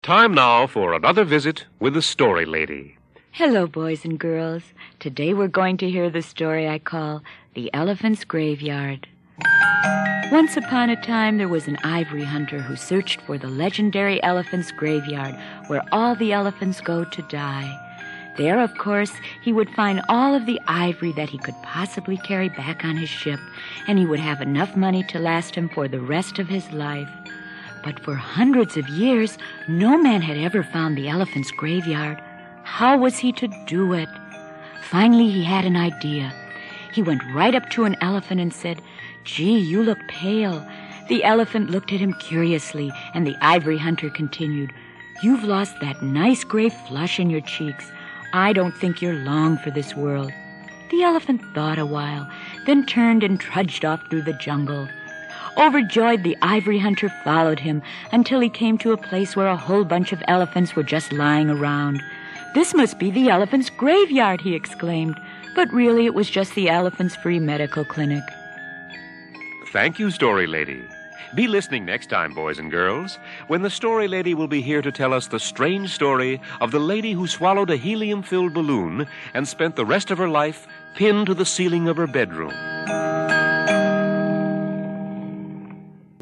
Time now for another visit with the Story Lady. Hello, boys and girls. Today we're going to hear the story I call The Elephant's Graveyard. Once upon a time, there was an ivory hunter who searched for the legendary elephant's graveyard, where all the elephants go to die. There, of course, he would find all of the ivory that he could possibly carry back on his ship, and he would have enough money to last him for the rest of his life. But for hundreds of years, no man had ever found the elephant's graveyard. How was he to do it? Finally, he had an idea. He went right up to an elephant and said, "Gee, you look pale." The elephant looked at him curiously, and the ivory hunter continued, "You've lost that nice gray flush in your cheeks. I don't think you're long for this world." The elephant thought a while, then turned and trudged off through the jungle. Overjoyed, the ivory hunter followed him until he came to a place where a whole bunch of elephants were just lying around. "This must be the elephant's graveyard," he exclaimed. But really it was just the elephant's free medical clinic. Thank you, Story Lady. Be listening next time, boys and girls, when the Story Lady will be here to tell us the strange story of the lady who swallowed a helium-filled balloon and spent the rest of her life pinned to the ceiling of her bedroom.